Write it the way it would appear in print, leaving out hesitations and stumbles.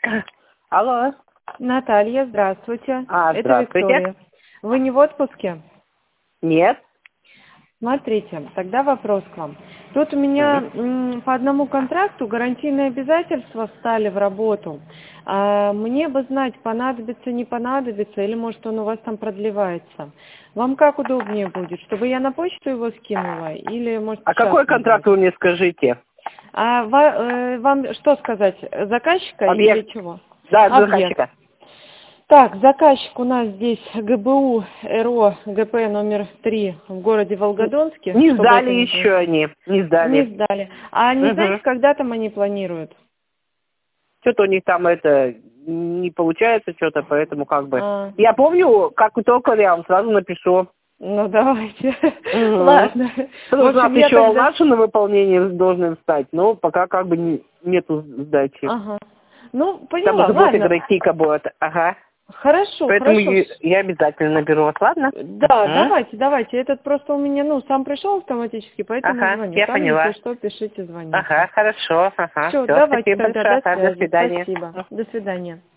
Алло. Наталья, здравствуйте. Это Здравствуйте. Виктория. Вы не в отпуске? Нет. Смотрите, тогда вопрос к вам. Тут у меня по одному контракту гарантийные обязательства встали в работу. Мне бы знать, понадобится, не понадобится, или может он у вас там продлевается. Вам как удобнее будет, чтобы я на почту его скинула, или может сейчас Какой контракт набрать? вы мне скажите? Вам что сказать, заказчика или Объект. чего? Да, Объект. заказчика. Так, заказчик у нас здесь ГБУ РО ГП номер 3 в городе Волгодонске. Не чтобы сдали это не еще было. они. Не Не сдали. сдали. А не знаете, когда там они планируют? Что-то у них там это не получается что-то, поэтому как бы. А, Я помню, как только я вам сразу напишу. ну давайте. Угу. Ладно. В Потому что у нас общем, я еще тогда... наши на выполнение должны встать, но пока как бы нету сдачи. Ага. Ну, Там поняла, уже будет ладно. играть будет. Ага. Хорошо, Поэтому хорошо. я обязательно наберу вас, ладно? Да, давайте. Этот просто у меня, сам пришел автоматически, поэтому Ага, звоню. я Там, поняла. если что, пишите, звоните. Ага, хорошо. Ага. Все, Все, давайте спасибо тогда, большое. до Ага, до связи. свидания. Спасибо. До свидания.